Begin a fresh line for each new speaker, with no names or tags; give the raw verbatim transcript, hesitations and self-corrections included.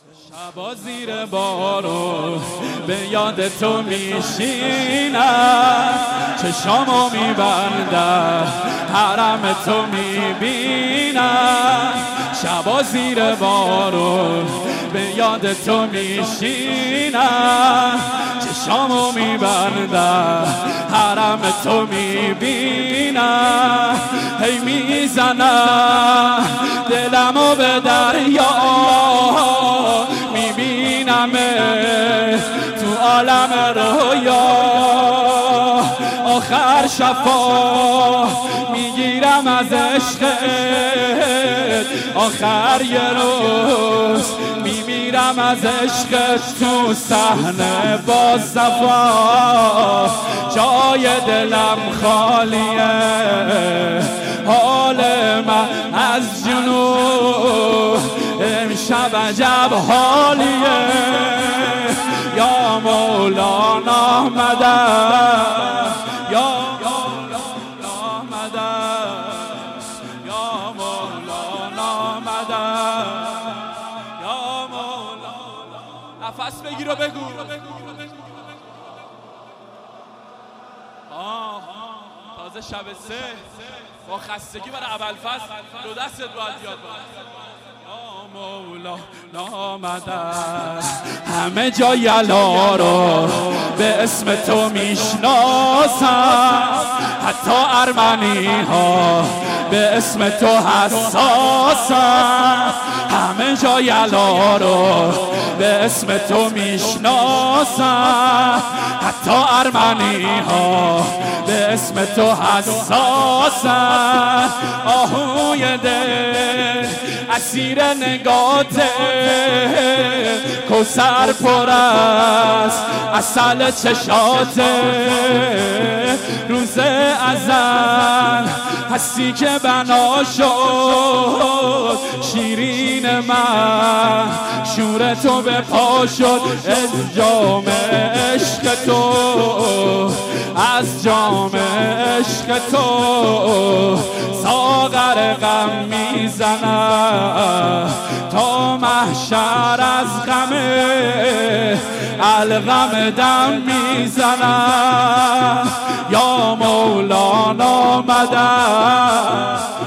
شبا زیر بارون به یاد تو میشینم، چشامو میبندم حرم تو میبینم. شبا زیر بارون به یاد تو میشینم، چشامو میبندم حرم تو میبینم. هی میزنم دلمو به دریا، میبینم تو عالم رویا. آخر شفا میگیرم از عشقت، آخر یه روز میمیرم از عشقت. تو صحنه با صفا جای دلم خالیه، حال من از جنون امشب عجب حالیه. یا مولانا مدد، یا مولانا مدد، یا مولانا مدد، یا مولانا. نفس بگیر و بگو. آه تازه شب سه با خستگی برای ابوالفضل دو دستت باید بیاد. مولانا مدد. همه جا یلا رو به اسم تو میشناسم، حتی ارمنی ها به اسم تو حساسم. همه جا یلا رو به اسم تو میشناسم، حتی ارمنی ها به اسم تو حساسم. آهوی دل اسیر نگاته، کوثر پر است عسل چشاته. روز ازل هستی که بنا شد، شیرین من شور تو به پا شد. از جام عشق تو، از جام عشق تو ساغر غم میزنم تا محشر. از غم الغم دم میزنم. یا مولانا مدد.